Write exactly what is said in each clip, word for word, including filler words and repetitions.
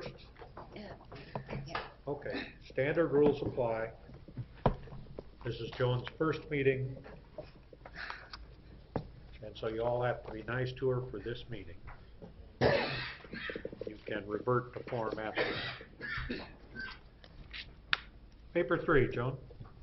first? Yeah. Yeah. Okay, standard rules apply. This is Joan's first meeting, and so you all have to be nice to her for this meeting. You can revert to form after that. Paper three, Joan.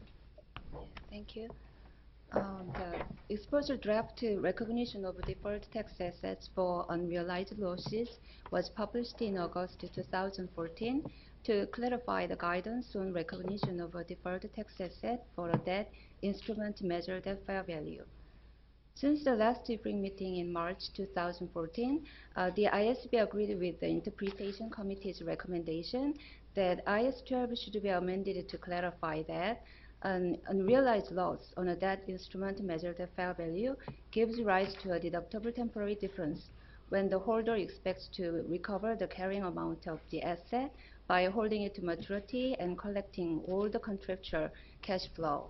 Thank you. Um, the exposure draft to recognition of deferred tax assets for unrealized losses was published in August two thousand fourteen to clarify the guidance on recognition of a deferred tax asset for a debt instrument measured at fair value. Since the last briefing meeting in March two thousand fourteen, uh, the I S B agreed with the Interpretation Committee's recommendation that I S twelve should be amended to clarify that an unrealized loss on a debt instrument measured at fair value gives rise to a deductible temporary difference when the holder expects to recover the carrying amount of the asset by holding it to maturity and collecting all the contractual cash flow.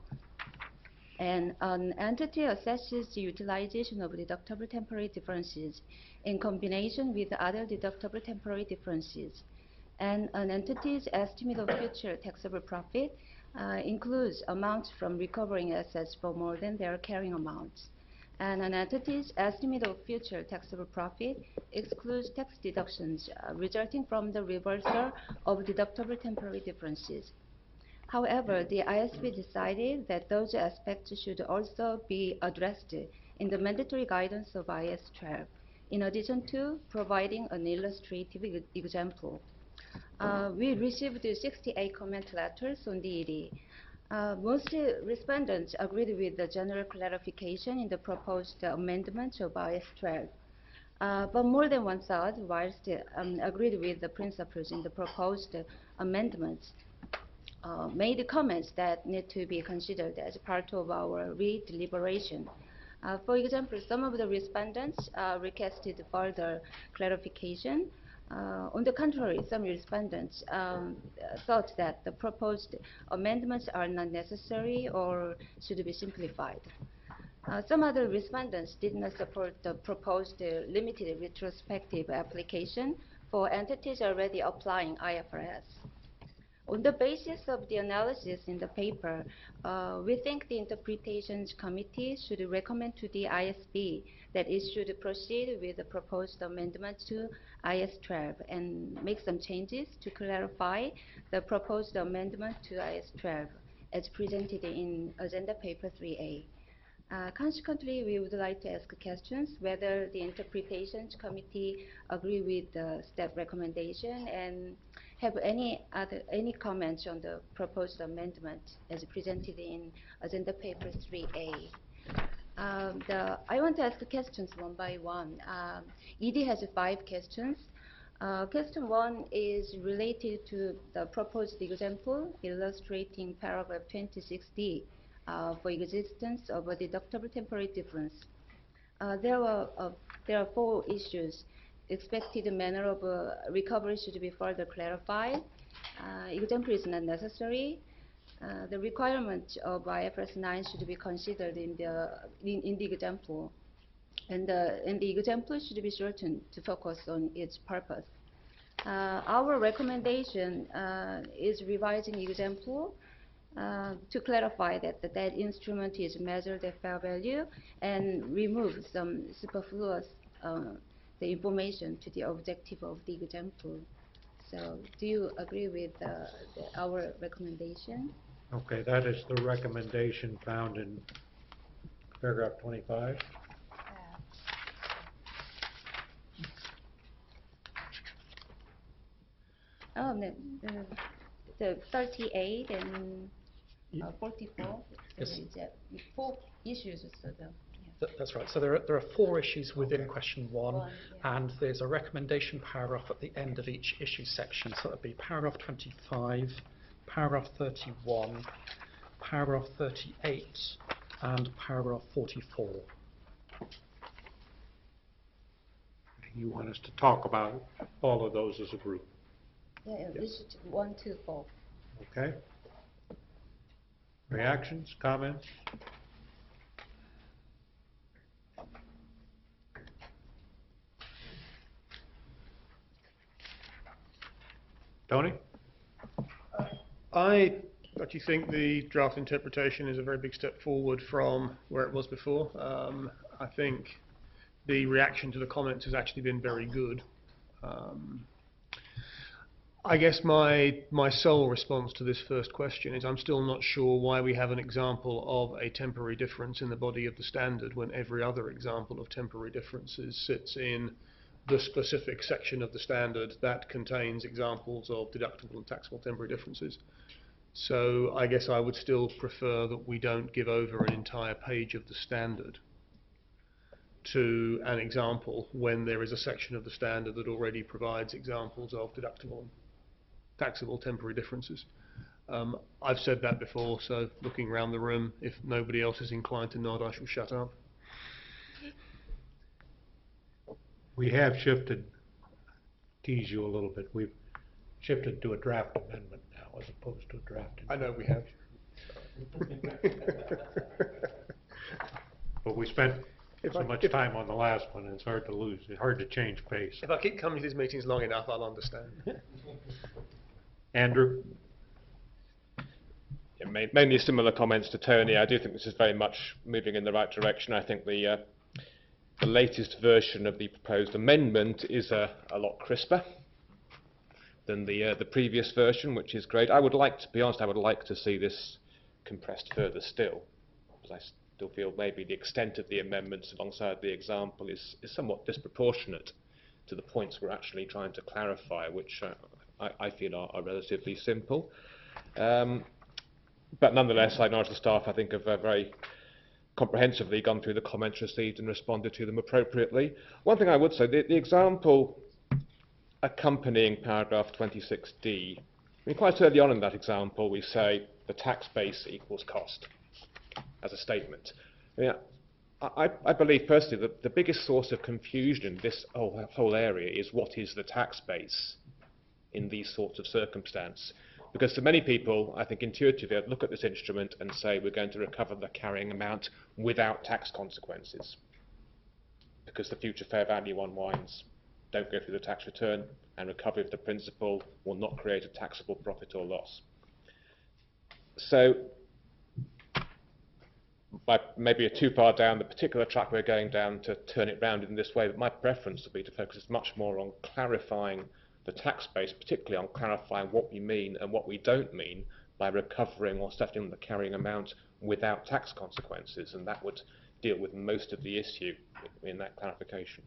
And an entity assesses the utilization of deductible temporary differences in combination with other deductible temporary differences. And an entity's estimate of future taxable profit uh, includes amounts from recovering assets for more than their carrying amounts. And an entity's estimate of future taxable profit excludes tax deductions uh, resulting from the reversal of deductible temporary differences. However, the I S B decided that those aspects should also be addressed in the mandatory guidance of I S twelve, in addition to providing an illustrative e example. Uh, we received sixty-eight comment letters on D E D. Uh, most respondents agreed with the general clarification in the proposed amendment of I S twelve. Uh, but more than one third, whilst um, agreed with the principles in the proposed amendments, Uh, made comments that need to be considered as part of our re-deliberation. Uh, for example, some of the respondents uh, requested further clarification. Uh, on the contrary, some respondents um, thought that the proposed amendments are not necessary or should be simplified. Uh, some other respondents did not support the proposed uh, limited retrospective application for entities already applying I F R S. On the basis of the analysis in the paper, uh, we think the Interpretations Committee should recommend to the I S B that it should proceed with the proposed amendment to I S twelve and make some changes to clarify the proposed amendment to I S twelve as presented in Agenda Paper three A. Uh, consequently, we would like to ask questions whether the Interpretations Committee agree with the staff recommendation and have any other any comments on the proposed amendment as presented in Agenda Paper three A. Um, the, I want to ask questions one by one. Um, E D has five questions. Uh, question one is related to the proposed example illustrating paragraph twenty-six D. Uh, for existence of a deductible temporary difference. Uh, there, are, uh, there are four issues. Expected manner of uh, recovery should be further clarified. Uh, example is not necessary. Uh, the requirement of I F R S nine should be considered in the, in, in the example. And, uh, and the example should be shortened to focus on its purpose. Uh, our recommendation uh, is revising example Uh, to clarify that the debt instrument is measured at fair value and remove some superfluous uh, the information to the objective of the example. So do you agree with uh, the, our recommendation? Okay, that is the recommendation found in paragraph twenty-five. Oh, the, the, the thirty-eight and uh, forty-four. Yes. So it's, uh, four issues. So the, Th that's right. So there are, there are four issues within okay. question one, one yeah. and there's a recommendation paragraph at the end of each issue section. So that would be paragraph twenty-five, paragraph thirty-one, paragraph thirty-eight, and paragraph forty-four. You want us to talk about all of those as a group? Yeah, yeah. This is one, two, four. Okay. Reactions, comments? Tony? I actually think the draft interpretation is a very big step forward from where it was before. Um, I think the reaction to the comments has actually been very good. Um, I guess my my sole response to this first question is I'm still not sure why we have an example of a temporary difference in the body of the standard when every other example of temporary differences sits in the specific section of the standard that contains examples of deductible and taxable temporary differences. So I guess I would still prefer that we don't give over an entire page of the standard to an example when there is a section of the standard that already provides examples of deductible and taxable temporary differences. Um, I've said that before, so looking around the room, if nobody else is inclined to nod, I shall shut up. We have shifted, tease you a little bit, we've shifted to a draft amendment now as opposed to a draft. I know we have. But we spent If so I- much if- time on the last one, it's hard to lose, it's hard to change pace. If I keep coming to these meetings long enough, I'll understand. Andrew? Yeah, ma- mainly similar comments to Tony. I do think this is very much moving in the right direction. I think the uh, the latest version of the proposed amendment is a, a lot crisper than the uh, the previous version, which is great. I would like, to be honest, I would like to see this compressed further still, because I still feel maybe the extent of the amendments alongside the example is, is somewhat disproportionate to the points we're actually trying to clarify, which uh, I, I feel are, are relatively simple. Um, but nonetheless, I acknowledge the staff, I think, have uh, very comprehensively gone through the comments received and responded to them appropriately. One thing I would say, the, the example accompanying paragraph twenty-six D, I mean, quite early on in that example, we say the tax base equals cost as a statement. I, mean, I, I believe personally that the biggest source of confusion in this whole, whole area is what is the tax base in these sorts of circumstances. Because to many people, I think intuitively, I'd look at this instrument and say we're going to recover the carrying amount without tax consequences, because the future fair value unwinds don't go through the tax return, and recovery of the principal will not create a taxable profit or loss. So, by maybe too far down the particular track we're going down to turn it round in this way, but my preference would be to focus much more on clarifying the tax base, particularly on clarifying what we mean and what we don't mean by recovering or settling the carrying amount without tax consequences, and that would deal with most of the issue in that clarification.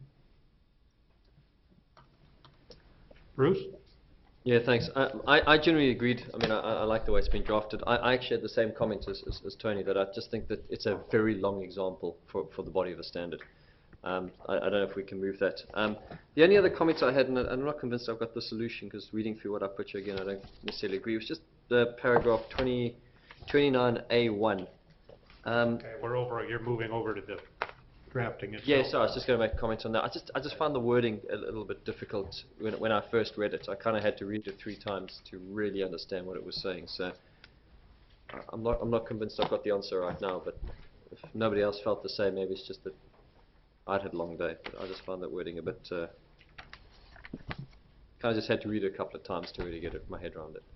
Bruce? Yeah, thanks. I, I, I generally agreed. I mean, I, I like the way it's been drafted. I, I actually had the same comment as, as, as Tony, that I just think that it's a very long example for, for the body of the standard. Um, I, I don't know if we can move that. Um, the only other comments I had, and I'm not convinced I've got the solution, because reading through what I put you again, I don't necessarily agree, was just the paragraph twenty, twenty-nine A one. Um, Okay, we're over, you're moving over to the drafting itself. Yeah, sorry, I was just going to make a comment on that. I just, I just found the wording a little bit difficult when, when I first read it. I kind of had to read it three times to really understand what it was saying. So I- I'm not, I'm not convinced I've got the answer right now. But if nobody else felt the same, maybe it's just that I'd had a long day. But I just found that wording a bit. Uh, kind of just had to read it a couple of times to really get it, my head around it.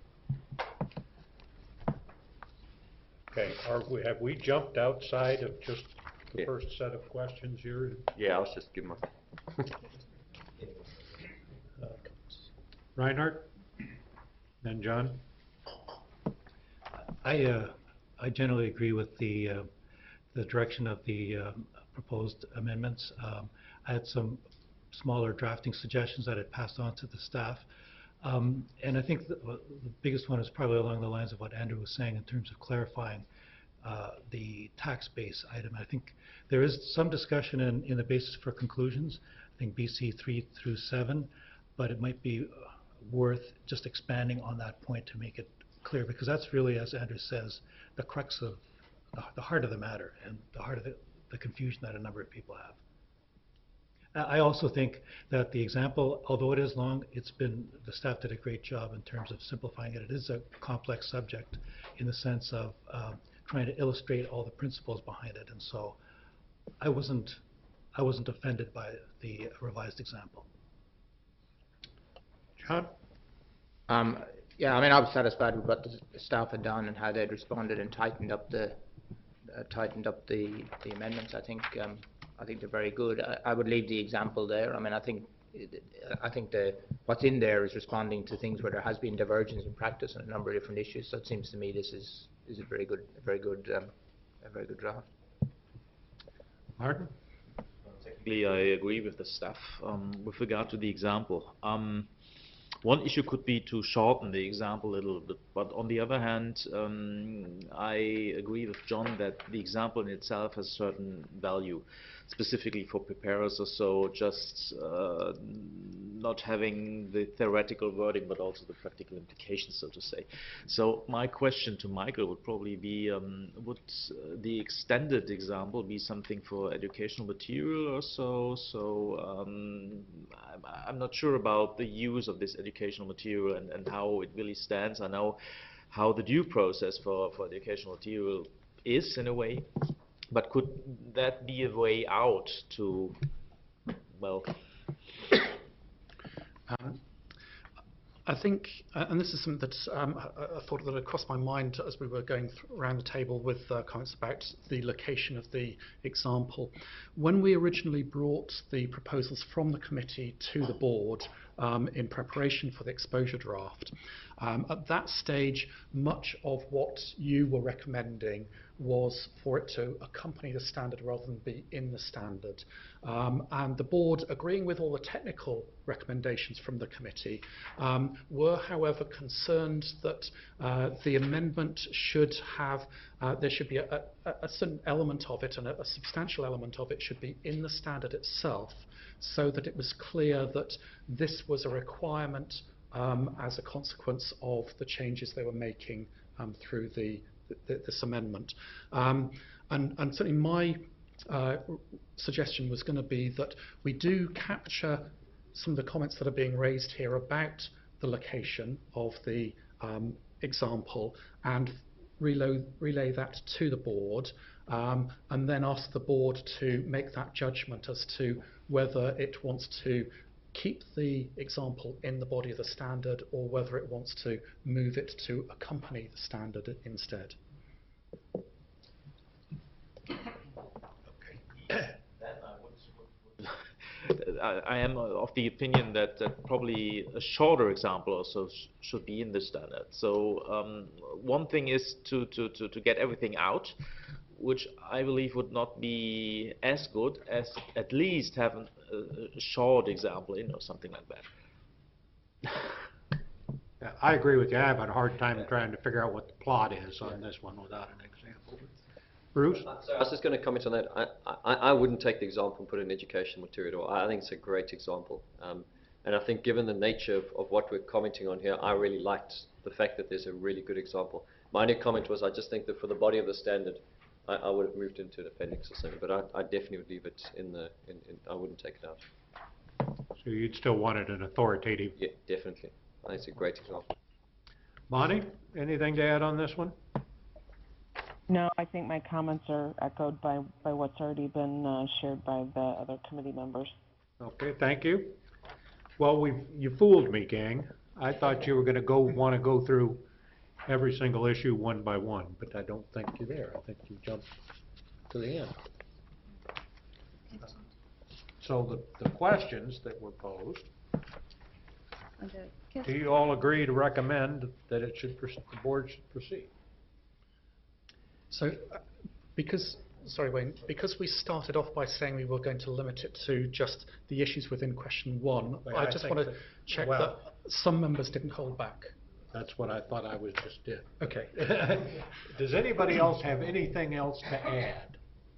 Okay, are we, have we jumped outside of just the Yeah. first set of questions here? Yeah, I was just giving my. Uh, Reinhardt? Then John? I, uh, I generally agree with the, uh, the direction of the um, proposed amendments. Um, I had some smaller drafting suggestions that I passed on to the staff. Um, and I think the, the biggest one is probably along the lines of what Andrew was saying in terms of clarifying uh, the tax base item. I think there is some discussion in, in the basis for conclusions, I think B C three through seven, but it might be worth just expanding on that point to make it clear, because that's really, as Andrew says, the crux of the, the heart of the matter and the heart of the, the confusion that a number of people have. I also think that the example, although it is long, it's been, the staff did a great job in terms of simplifying it. It is a complex subject in the sense of um, trying to illustrate all the principles behind it, and so I wasn't, I wasn't offended by the revised example. John? Um, yeah, I mean, I was satisfied with what the s- staff had done and how they'd responded and tightened up the uh, tightened up the, the amendments. I think um, I think they're very good. I, I would leave the example there. I mean, I think it- I think the what's in there is responding to things where there has been divergence in practice on a number of different issues. So it seems to me this is is a very good a very good um, a very good draft. Martin? Technically, I agree with the staff um, with regard to the example. Um, one issue could be to shorten the example a little bit, but on the other hand, um, I agree with John that the example in itself has certain value, specifically for preparers or so, just uh, not having the theoretical wording, but also the practical implications, so to say. So my question to Michael would probably be, um, would uh, the extended example be something for educational material or so? So um, I'm, I'm not sure about the use of this educational material and, and how it really stands. I know how the due process for, for educational material is in a way, but could that be a way out to, well... Um, I think, uh, and this is something that um, I, I thought that had crossed my mind as we were going th around the table with uh, comments about the location of the example. When we originally brought the proposals from the committee to the board um, in preparation for the exposure draft, um, at that stage, much of what you were recommending was for it to accompany the standard rather than be in the standard. Um, and the board, agreeing with all the technical recommendations from the committee, um, were however concerned that uh, the amendment should have, uh, there should be a, a, a certain element of it, and a, a substantial element of it should be in the standard itself, so that it was clear that this was a requirement um, as a consequence of the changes they were making um, through the Th this amendment. Um, and, and certainly my uh, suggestion was going to be that we do capture some of the comments that are being raised here about the location of the um, example and relay, relay that to the board, um, and then ask the board to make that judgment as to whether it wants to keep the example in the body of the standard or whether it wants to move it to accompany the standard instead. I, I am of the opinion that, that probably a shorter example also sh should be in the standard. So um, one thing is to, to, to, to get everything out, which I believe would not be as good as at least have an, a, a short example in or something like that. Yeah, I agree with you. I have a hard time trying to figure out what the plot is on this one without an example. Bruce? So I was just going to comment on that. I, I, I wouldn't take the example and put it in educational material. I think it's a great example. Um, and I think given the nature of, of what we're commenting on here, I really liked the fact that there's a really good example. My only comment was I just think that for the body of the standard, I, I would have moved into an appendix or something, but I, I definitely would leave it in the, in, in, I wouldn't take it out. So you'd still want it an authoritative? Yeah, definitely. I think it's a great example. Bonnie, anything to add on this one? No, I think my comments are echoed by, by what's already been uh, shared by the other committee members. Okay, thank you. Well, we you fooled me, gang. I thought you were going to go want to go through every single issue one by one, but I don't think you're there. I think you jumped to the end. So the, the questions that were posed, On the- do you all agree to recommend that it should pr- the board should proceed? So, uh, because, sorry Wayne, because we started off by saying we were going to limit it to just the issues within question one, Well, I I just think want to that- check well- that some members didn't hold back. That's what I thought I was just did. Okay. Does anybody else have anything else to add?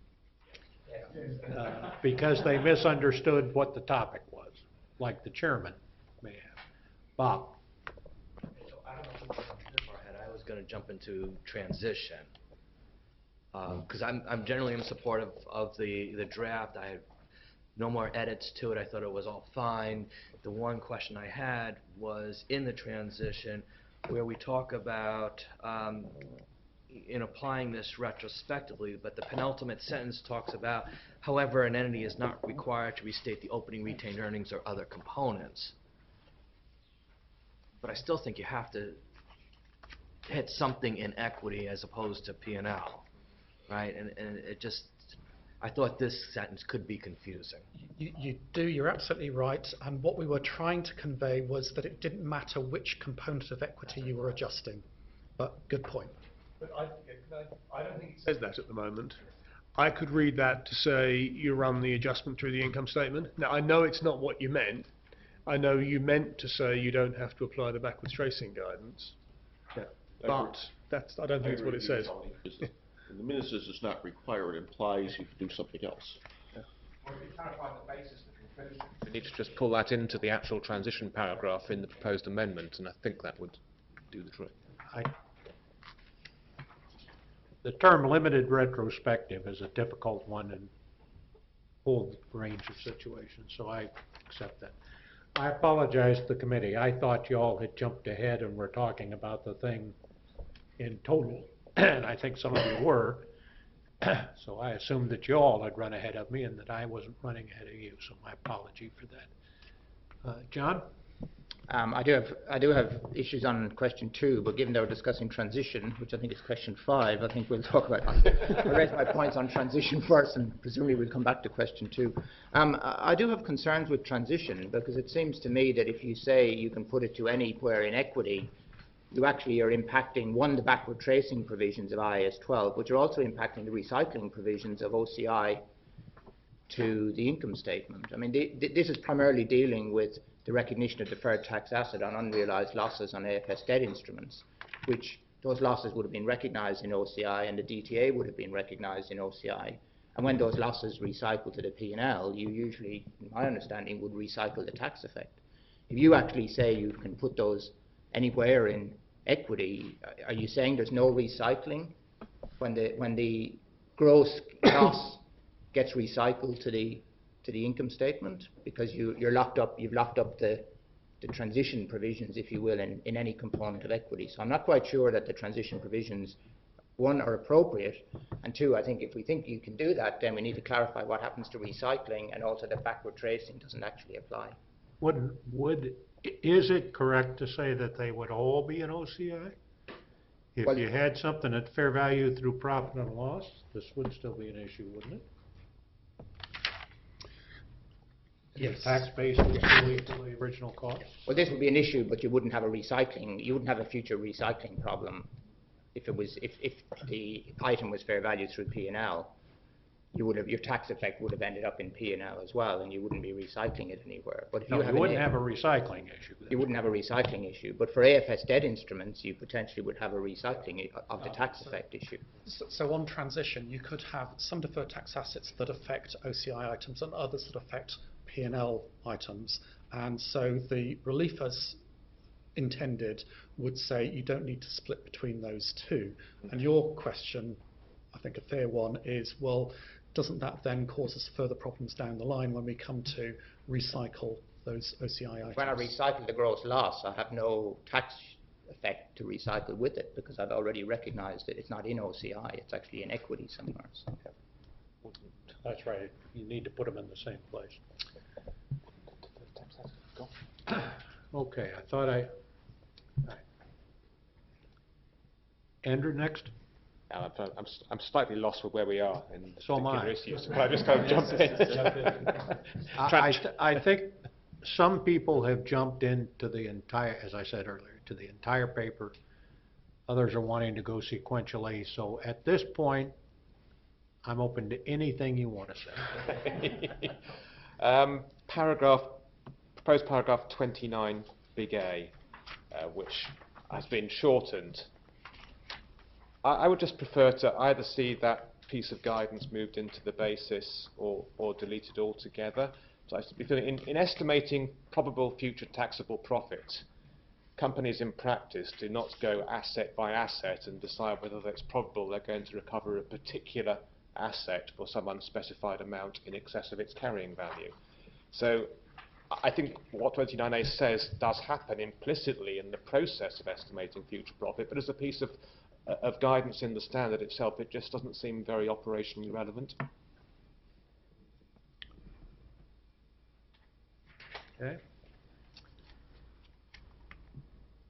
Uh, because they misunderstood what the topic was, like the chairman may have. Bob? So I don't know if it was on this or had I was going to jump into transition. Because um, I'm, I'm generally in support of, of the, the draft. I had no more edits to it. I thought it was all fine. The one question I had was in the transition where we talk about um, in applying this retrospectively, but the penultimate sentence talks about, however, an entity is not required to restate the opening retained earnings or other components. but I still think you have to hit something in equity as opposed to P and L, right? And, and it just, I thought this sentence could be confusing. You, you do, you're absolutely right, and what we were trying to convey was that it didn't matter which component of equity you were adjusting, but good point. But I, I don't think it says that at the moment. I could read that to say you run the adjustment through the income statement. Now, I know it's not what you meant. I know you meant to say you don't have to apply the backwards tracing guidance. Yeah. But that's, I don't think it's what it says. The minute says it's not required, it implies you can do something else. We need to just pull that into the actual transition paragraph in the proposed amendment, and I think that would do the trick. I, the term limited retrospective is a difficult one in a whole range of situations, so I accept that. I apologize to the committee. I thought you all had jumped ahead and were talking about the thing in total, and I think some of you were. So I assumed that you all had run ahead of me and that I wasn't running ahead of you, so my apology for that. Uh, John? Um, I do have I do have issues on question two, but given that we're discussing transition, which I think is question five, I think we'll talk about. I'll raise my points on transition first, and presumably we'll come back to question two. Um, I I do have concerns with transition because it seems to me that if you say you can put it to anywhere in equity, you actually are impacting, one, the backward tracing provisions of I A S twelve, but you're also impacting the recycling provisions of O C I to the income statement. I mean, the, the, this is primarily dealing with the recognition of deferred tax asset on unrealized losses on A F S debt instruments, which those losses would have been recognized in O C I and the D T A would have been recognized in O C I. And when those losses recycle to the P and L, you usually, in my understanding, would recycle the tax effect. If you actually say you can put those anywhere in equity, are you saying there's no recycling when the when the gross loss gets recycled to the to the income statement because you you're locked up you've locked up the the transition provisions, if you will, in, in any component of equity? So I'm not quite sure that the transition provisions, one, are appropriate, and two, I think if we think you can do that, then we need to clarify what happens to recycling, and also that backward tracing doesn't actually apply. Would, would, is it correct to say that they would all be in O C I? If Well, you had something at fair value through profit and loss, this would still be an issue, wouldn't it? Yes. The tax base would still equal the original cost? Well, this would be an issue, but you wouldn't have a recycling, you wouldn't have a future recycling problem if it was, if, if the item was fair value through P and L. You would have, your tax effect would have ended up in P and L as well, and you wouldn't be recycling it anywhere. But if No, you, you have wouldn't an, have a recycling issue then. you wouldn't have a recycling issue. But for A F S debt instruments, you potentially would have a recycling of the tax effect issue. So, so on transition, you could have some deferred tax assets that affect O C I items and others that affect P and L items. And so the relief as intended would say you don't need to split between those two. And your question, I think a fair one, is, well, doesn't that then cause us further problems down the line when we come to recycle those O C I items? When I recycle the gross loss, I have no tax effect to recycle with it because I've already recognized it. It's not in O C I, it's actually in equity somewhere. So. That's right. You need to put them in the same place. Okay, I thought I... Andrew, next. Yeah, I'm, I'm, I'm slightly lost with where we are in the So am particular I. issues, but I just kind of jumped in. I, I, th- I think some people have jumped into the entire, as I said earlier, to the entire paper. Others are wanting to go sequentially. So at this point, I'm open to anything you want to say. um, paragraph, proposed paragraph twenty-nine, big A, uh, which has been shortened. I, I would just prefer to either see that piece of guidance moved into the basis or, or deleted altogether. So I should be in, in estimating probable future taxable profit, companies in practice do not go asset by asset and decide whether it's probable they're going to recover a particular asset for some unspecified amount in excess of its carrying value. So I think what twenty-nine A says does happen implicitly in the process of estimating future profit, but as a piece of, uh, of guidance in the standard itself, it just doesn't seem very operationally relevant. Okay.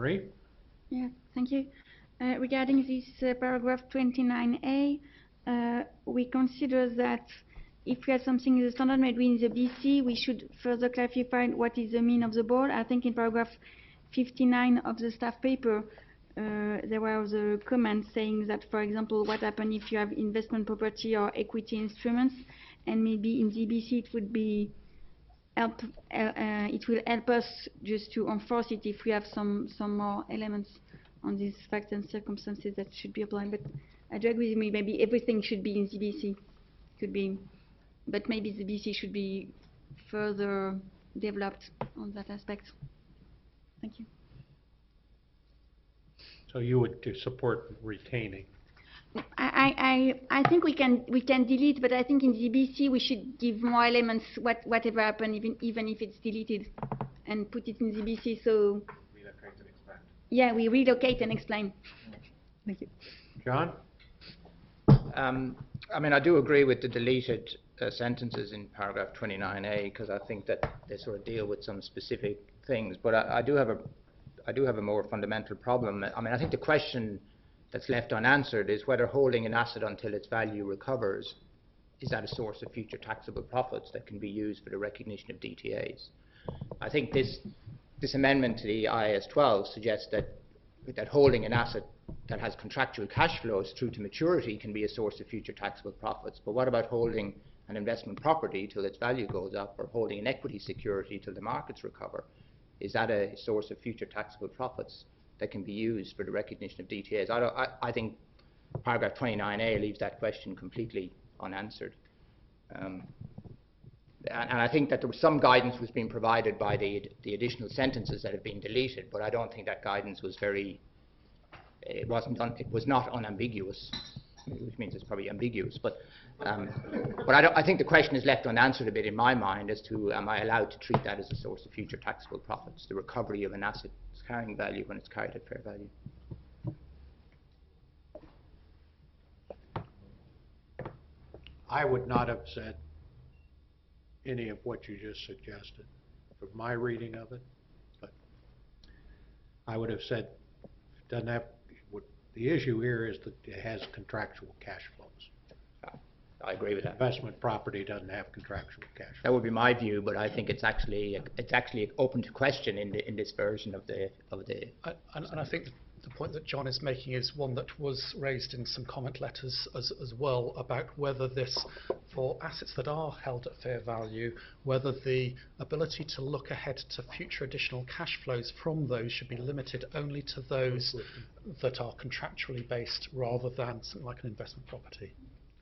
Marie? Yeah, thank you. Uh, regarding this uh, paragraph twenty-nine A, uh, we consider that if we have something in the standard made within the B C, we should further clarify what is the mean of the board. I think in paragraph fifty-nine of the staff paper, uh, there were the comments saying that, for example, what happens if you have investment property or equity instruments, and maybe in the B C it would be help. Uh, uh, it will help us just to enforce it if we have some some more elements on these facts and circumstances that should be applied. But I do agree with me. Maybe everything should be in the B C. Could be, but maybe the B C should be further developed on that aspect. Thank you. So you would uh, support retaining? I, I, I think we can we can delete, but I think in the B C we should give more elements. What whatever happen, even even if it's deleted, and put it in the B C. So Relocate and expand. yeah, we relocate and explain. Thank you. John? Um, I mean, I do agree with the deleted uh, sentences in paragraph twenty-nine A, because I think that they sort of deal with some specific things. But I, I do have a, I do have a more fundamental problem. I mean, I think the question that's left unanswered is whether holding an asset until its value recovers, is that a source of future taxable profits that can be used for the recognition of D T As? I think this this amendment to the I A S twelve suggests that that holding an asset that has contractual cash flows through to maturity can be a source of future taxable profits. But what about holding an investment property till its value goes up, or holding an equity security till the markets recover? Is that a source of future taxable profits that can be used for the recognition of D T As? I, don't, I, I think paragraph twenty-nine A leaves that question completely unanswered. Um, and, and I think that there was some guidance was being provided by the, the additional sentences that have been deleted, but I don't think that guidance was very, it wasn't, un, it was not unambiguous, which means it's probably ambiguous. But, um, but I, don't, I think the question is left unanswered a bit in my mind as to, am I allowed to treat that as a source of future taxable profits, the recovery of an asset's carrying value when it's carried at fair value? I would not have said any of what you just suggested from my reading of it, but I would have said it doesn't have, what the issue here is that it has contractual cash flows. I agree with that. Investment property doesn't have contractual cash flows. That would be my view, but I think it's actually it's actually open to question in the in this version of the of the. I, and, and I think the point that John is making is one that was raised in some comment letters as, as well, about whether this, for assets that are held at fair value, whether the ability to look ahead to future additional cash flows from those should be limited only to those that are contractually based rather than something like an investment property.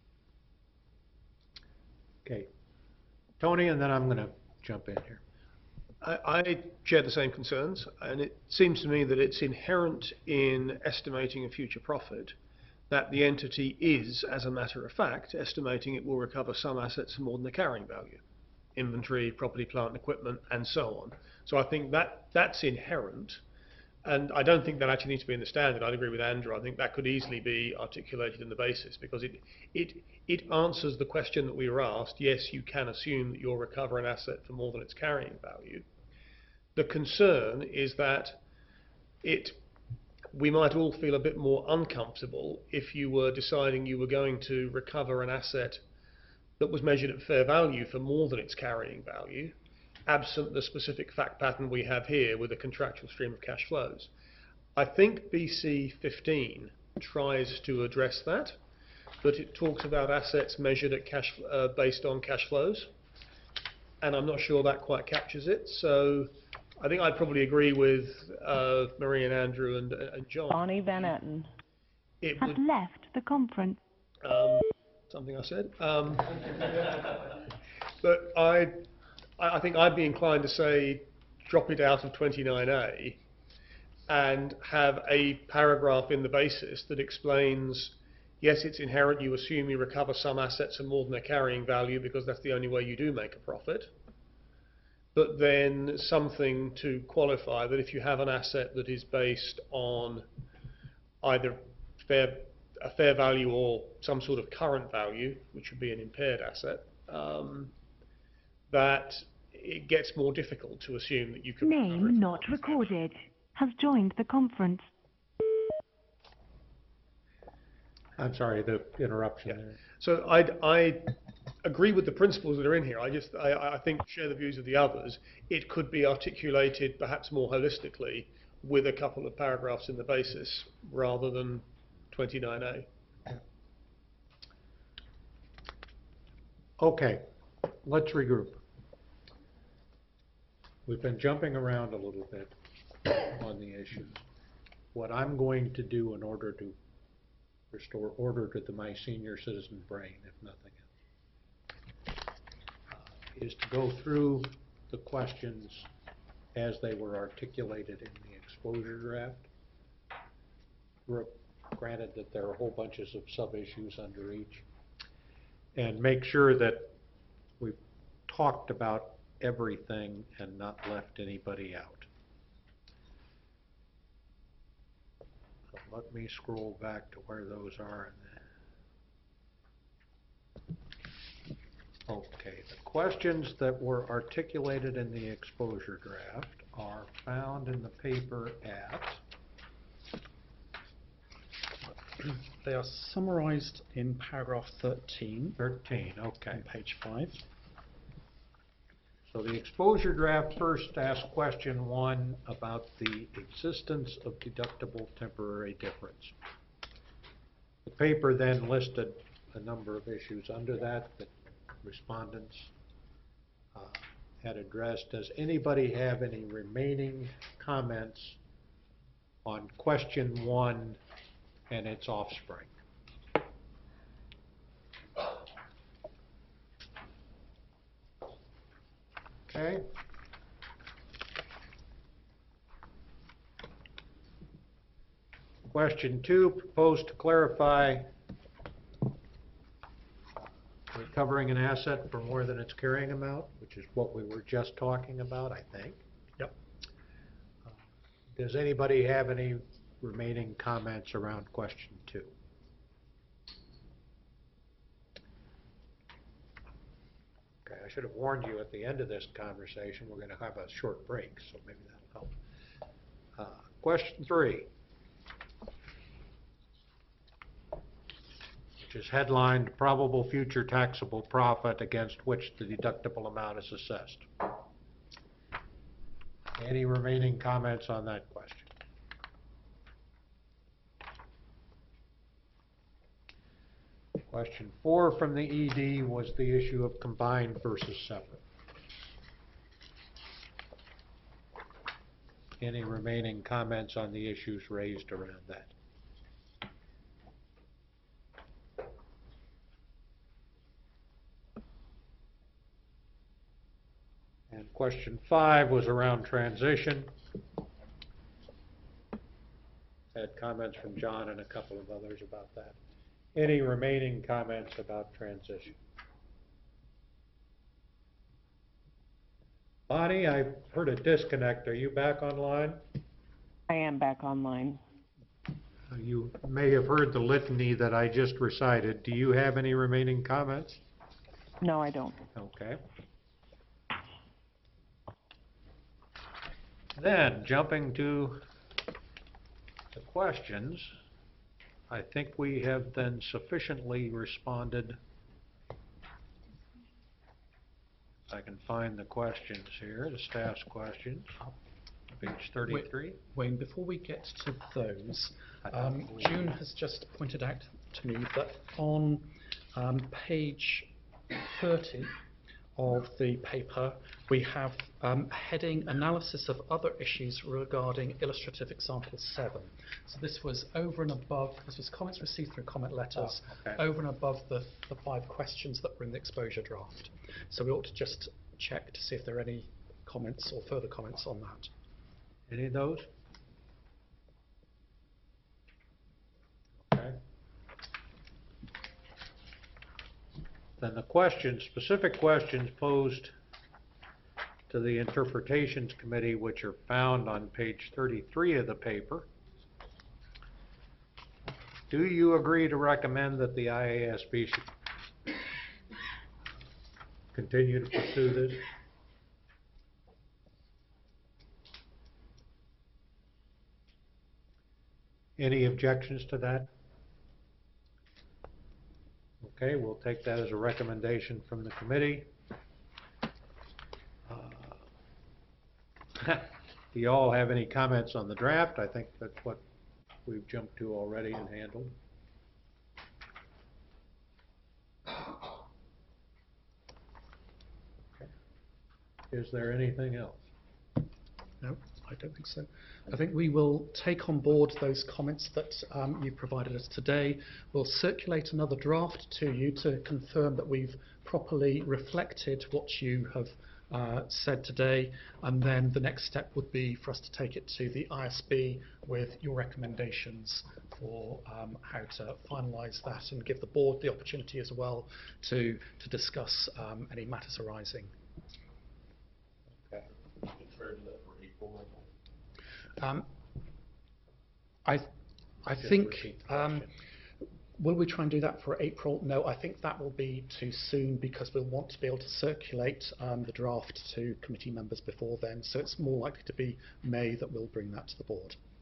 Okay. Tony, and then I'm going to jump in here. I, I share the same concerns, and it seems to me that it's inherent in estimating a future profit that the entity is, as a matter of fact, estimating it will recover some assets for more than the carrying value, inventory, property, plant, and equipment, and so on. So I think that that's inherent, and I don't think that actually needs to be in the standard. I'd agree with Andrew. I think that could easily be articulated in the basis, because it it it answers the question that we were asked. Yes, you can assume that you'll recover an asset for more than its carrying value. The concern is that it we might all feel a bit more uncomfortable if you were deciding you were going to recover an asset that was measured at fair value for more than its carrying value, absent the specific fact pattern we have here with a contractual stream of cash flows. I think B C fifteen tries to address that, but it talks about assets measured at cash uh, based on cash flows, and I'm not sure that quite captures it. So I think I'd probably agree with uh, Marie and Andrew and, and John. Bonnie Van Etten It has would, left the conference. um, something I said. Um, but I, I think I'd be inclined to say drop it out of twenty-nine A and have a paragraph in the basis that explains, yes, it's inherent, you assume you recover some assets for more than their carrying value because that's the only way you do make a profit. But then something to qualify that if you have an asset that is based on either fair, a fair value or some sort of current value, which would be an impaired asset, um, that it gets more difficult to assume that you can. Name not recorded. has joined the conference. I'm sorry, the interruption there. So I, I agree with the principles that are in here. I just, I, I think, share the views of the others. It could be articulated perhaps more holistically with a couple of paragraphs in the basis rather than twenty-nine A. Okay, let's regroup. We've been jumping around a little bit on the issues. What I'm going to do in order to restore order to the, my senior citizen brain, if nothing else, uh, is to go through the questions as they were articulated in the exposure draft. Re- Granted that there are whole bunches of sub-issues under each, and make sure that we've talked about everything and not left anybody out. So let me scroll back to where those are. Okay, the questions that were articulated in the exposure draft are found in the paper at They are summarised in paragraph thirteen. thirteen, okay. On page five. So the exposure draft first asked question one about the existence of deductible temporary difference. The paper then listed a number of issues under that that respondents uh, had addressed. Does anybody have any remaining comments on question one and its offspring? Okay. Question two, proposed to clarify recovering an asset for more than its carrying amount, which is what we were just talking about, I think. Yep. Uh, Does anybody have any remaining comments around question two? Okay, I should have warned you at the end of this conversation, we're going to have a short break, so maybe that'll help. Uh, question three, which is headlined probable future taxable profit against which the deductible amount is assessed. Any remaining comments on that question? Question four from the E D was the issue of combined versus separate. Any remaining comments on the issues raised around that? And question five was around transition. Had comments from John and a couple of others about that. Any remaining comments about transition? Bonnie, I heard a disconnect. Are you back online? I am back online. You may have heard the litany that I just recited. Do you have any remaining comments? No, I don't. Okay. Then, jumping to the questions, I think we have then sufficiently responded. If I can find the questions here, the staff's questions, page thirty-three. Wayne, before we get to those, um, June has just pointed out to me that on um, page thirty of the paper, we have um, heading analysis of other issues regarding illustrative example seven. So this was over and above, this was comments received through comment letters, Oh, okay. over and above the, the five questions that were in the exposure draft. So we ought to just check to see if there are any comments or further comments on that. Any of those? Okay. Then the questions, specific questions posed to the Interpretations Committee, which are found on page thirty-three of the paper. Do you agree to recommend that the I A S B should continue to pursue this? Any objections to that? Okay, we'll take that as a recommendation from the committee. Uh, Do you all have any comments on the draft? I think that's what we've jumped to already and handled. Okay. Is there anything else? No, I don't think so. I think we will take on board those comments that um, you provided us today. We'll circulate another draft to you to confirm that we've properly reflected what you have uh, said today, and then the next step would be for us to take it to the I S B with your recommendations for um, how to finalise that and give the board the opportunity as well to, to discuss um, any matters arising. Okay. Um, I, I think, um, will we try and do that for April? No, I think that will be too soon because we'll want to be able to circulate um, the draft to committee members before then. So it's more likely to be May that we'll bring that to the board.